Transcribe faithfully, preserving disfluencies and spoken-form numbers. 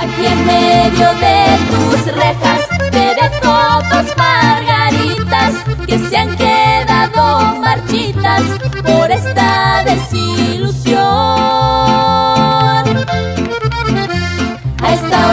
Aquí en medio de tus rejas te dejo dos margaritas que se han quedado marchitas por esta desilusión. A esta